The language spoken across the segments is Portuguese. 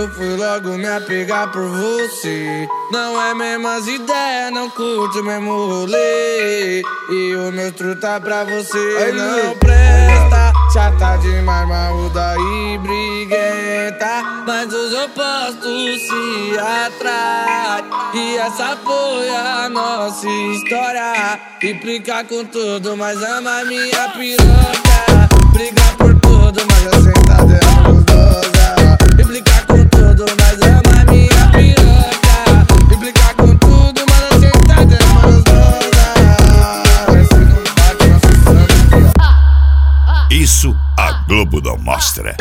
eu fui logo me apegar por você. Não é mesmas ideias, não curte o mesmo rolê. E o meu truta pra você não presta. Chata demais, marruda e briguenta, mas os opostos se atraem. E essa foi a nossa história. Implica com tudo, mas ama minha piroca. Briga por tudo, mas a sentada é gostosa. Implica com tudo, mas ama minha piroca. Implica com tudo, mas a sentada é gostosa. Isso a Globo não mostra.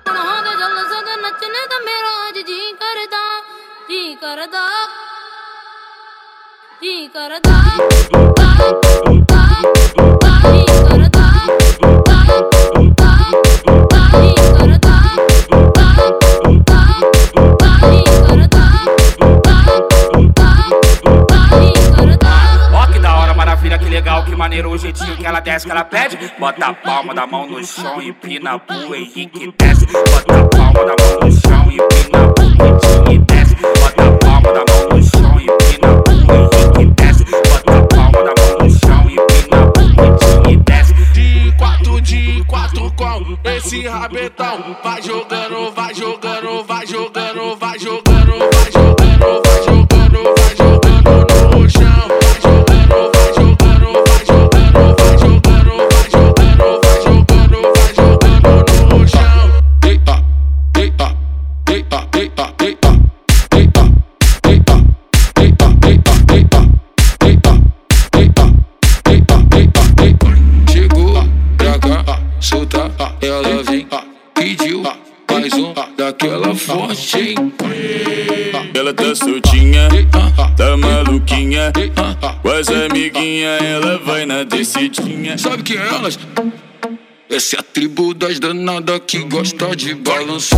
Ó que da hora, maravilha, que legal, que maneiro o jeitinho que ela desce, que ela pede. Bota a palma da mão no chão e empina pro Henrique desce. Bota a palma da mão no chão e empina pro Henrique desce. Bota a palma da mão no chão e empina pro Henrique desce. Bota a palma da mão no chão e empina pro Henrique desce. De quatro com esse rabetão. Vai jogando, vai jogando, vai jogando, vai jogando, vai jogando, vai jogando, vai jogando no chão. Vai jogando, vai jogando, vai jogando, vai jogando, vai jogando, vai jogando, vai jogando no chão. Eita, eita, eita, eita, eita, eita, eita, eita, eita, eita, eita, eita, eita, eita. Chegou pra cá, solta, ela vem, pediu mais daquela forte, hein? Ela tá soltinha, tá maluquinha, com as amiguinhas ela vai na descidinha. Sabe quem é elas? Essa é a tribo das danadas que gosta de balançar.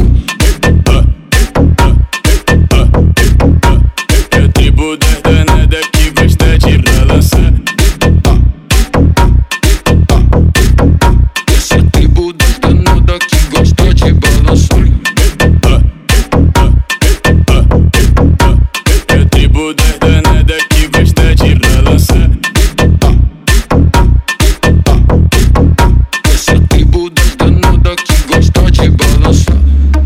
É a tribo das danadas que gosta de balançar. Essa é a tribo das danadas que gosta de balançar. É a tribo das danadas que gosta de balançar. Essa é a tribo das danadas que gosta de balançar.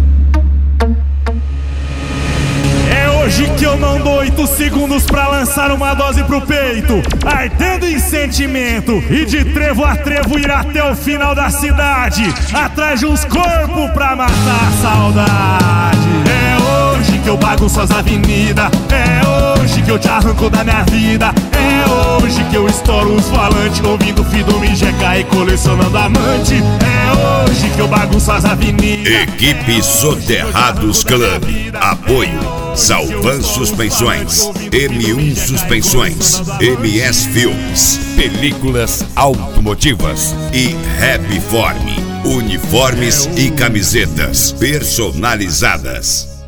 É hoje que eu não dou 8 segundos pra lançar uma dose pro peito, ardendo em sentimento, e de trevo a trevo ir até o final da cidade, atrás de uns corpos pra matar a saudade. É hoje que eu bagunço as avenidas, é hoje que eu te arranco da minha vida, é hoje que eu estouro os falantes, ouvindo Fido Mijeca e colecionando amante. É hoje que eu bagunço as avenidas. Equipe Soterrados Club. Apoio Salvan Suspensões, M1 Suspensões, MS Filmes, Películas Automotivas e Repform, uniformes e camisetas personalizadas.